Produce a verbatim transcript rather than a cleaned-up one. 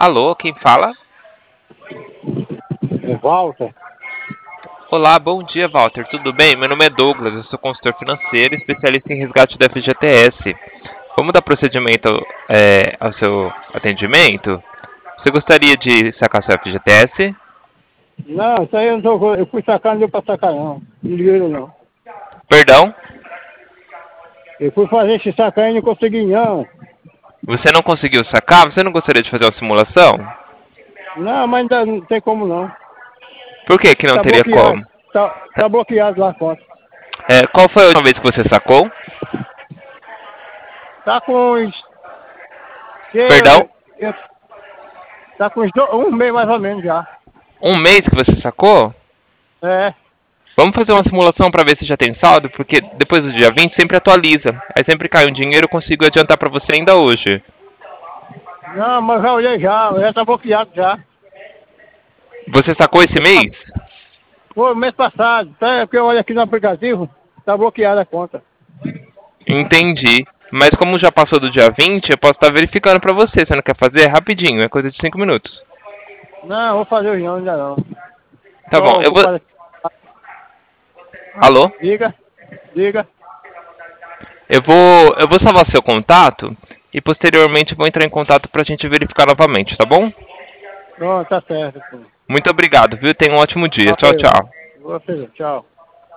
Alô, quem fala? É Walter. Olá, bom dia, Walter. Tudo bem? Meu nome é Douglas, eu sou consultor financeiro, especialista em resgate da F G T S. Vamos dar procedimento é, ao seu atendimento? Você gostaria de sacar seu F G T S? Não, isso aí eu não tô, eu fui sacar, não deu pra sacar não. Não dinheiro não. Perdão? Eu fui fazer esse sacar e não consegui não. Você não conseguiu sacar? Você não gostaria de fazer uma simulação? Não, mas ainda não tem como não. Por que que não Tá teria bloqueado. como? Tá, tá bloqueado lá a conta. É, qual foi a última vez que você sacou? Tá com uns. Que Perdão? eu, eu, tá com uns do, um mês mais ou menos já. Um mês que você sacou? É. Vamos fazer uma simulação para ver se já tem saldo, porque depois do dia vinte sempre atualiza. Aí sempre cai um dinheiro, eu consigo adiantar para você ainda hoje. Não, mas já olhei já, já tá bloqueado já. Você sacou esse mês? Foi mês passado, até que eu olho aqui no aplicativo, tá bloqueada a conta. Entendi. Mas como já passou do dia vinte, eu posso estar verificando para você. Você não quer fazer? É rapidinho, é coisa de cinco minutos. Não, vou fazer hoje não, ainda não. Tá Só bom, eu vou... ocupado aqui. Alô? Diga, diga. Eu vou, eu vou salvar seu contato e posteriormente vou entrar em contato para a gente verificar novamente, tá bom? Pronto, tá certo. Pô. Muito obrigado, viu? Tenha um ótimo dia. Tchau, Valeu. tchau. Você, tchau.